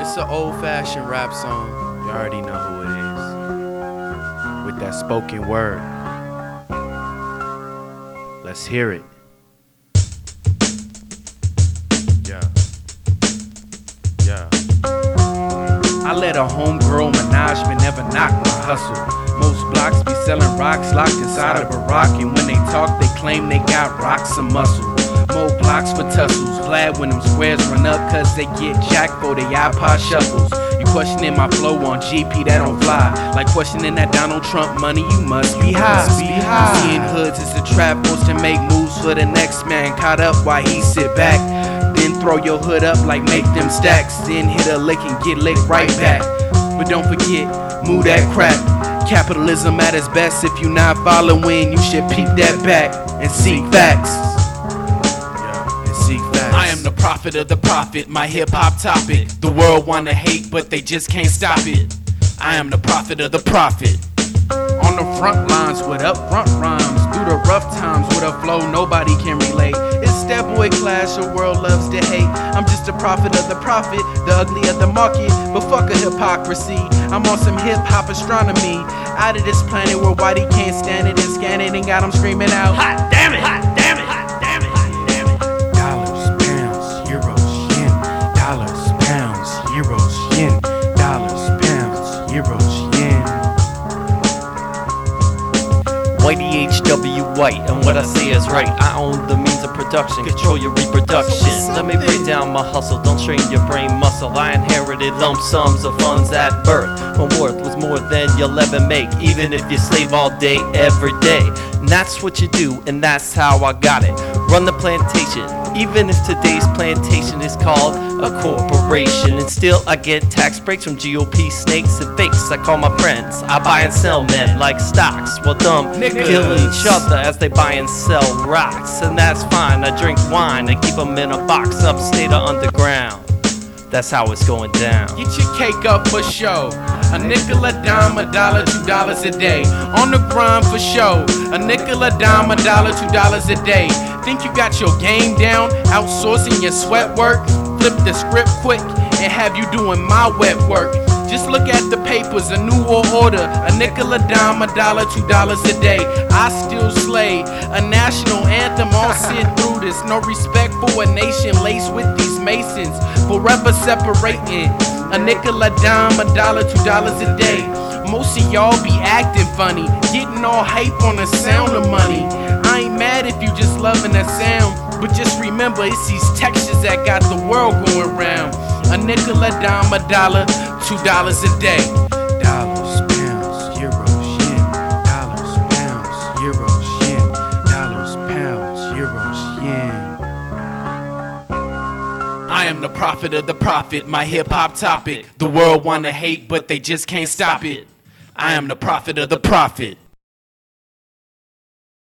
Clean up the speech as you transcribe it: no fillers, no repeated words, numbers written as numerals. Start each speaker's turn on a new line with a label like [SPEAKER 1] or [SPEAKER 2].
[SPEAKER 1] It's an old-fashioned rap song. You already know who it is. With that spoken word. Let's hear it. Yeah. Yeah. I let a homegirl menage but never knock my hustle. Most blocks be selling rocks locked inside of a rock, and when they talk they claim they got rocks and muscle. More blocks for tussles, glad when them squares run up cause they get jacked for they iPod shuffles. You questioning my flow on GP, that don't fly. Like questioning that Donald Trump money, you must be high. Seeing hoods is a trap, forced to make moves for the next man. Caught up while he sit back. Then throw your hood up like make them stacks. Then hit a lick and get licked right back. But don't forget, move that crap. Capitalism at its best. If you not following, you should peep that back and seek facts.
[SPEAKER 2] I am the prophet of the prophet, my hip-hop topic. The world wanna hate, but they just can't stop it. I am the prophet of the prophet.
[SPEAKER 1] On the front lines with upfront rhymes, through the rough times with a flow nobody can relate. It's that boy clash the world loves to hate. I'm just a prophet of the prophet, the ugly of the market, but fuck a hypocrisy. I'm on some hip-hop astronomy, out of this planet where Whitey can't stand it and scan it and got him screaming out,
[SPEAKER 2] Hot damn it! Hot damn it! Hot damn it! Hot damn it!
[SPEAKER 1] dollars, pounds, euros, yen. Dollars, pounds, euros, yen. Dollars, pounds, euros, yen.
[SPEAKER 3] Whitey H.W. White, and what I say is right. I own the means of production, control your reproduction. Let me break down my hustle, don't strain your brain muscle. I inherited lump sums of funds at birth. My worth was more than you'll ever make, even if you slave all day, every day. And that's what you do, and that's how I got it. Run the plantation, even if today's plantation is called a corporation. And still I get tax breaks from GOP snakes and fakes. I call my friends, I buy and sell men like stocks, while dumb kill each other as they buy and sell rocks. And that's fine, I drink wine and keep them in a box upstate or underground. That's how it's going down.
[SPEAKER 1] Get your cake up for show. A nickel, a dime, $1, $2 a day. On the grind for show. A nickel, a dime, $1, $2 a day. Think you got your game down? Outsourcing your sweat work? Flip the script quick and have you doing my wet work. Just look at the papers, a new world order. A nickel, a dime, $1, $2 a day. I still slay. A national anthem, all sit through this. No respect for a nation laced with these masons. Forever separating. A nickel, a dime, $1, $2 a day. Most of y'all be acting funny, getting all hype on the sound of money. I ain't mad if you just loving that sound, but just remember it's these textures that got the world going round. A nickel, a dime, $1, $2 a day. Dollars, pounds, euros, yen. Dollars, pounds, euros, yen. Dollars, pounds, euros, yen.
[SPEAKER 2] I am the prophet of the prophet, my hip-hop topic. The world wanna hate, but they just can't stop it. I am the prophet of the prophet.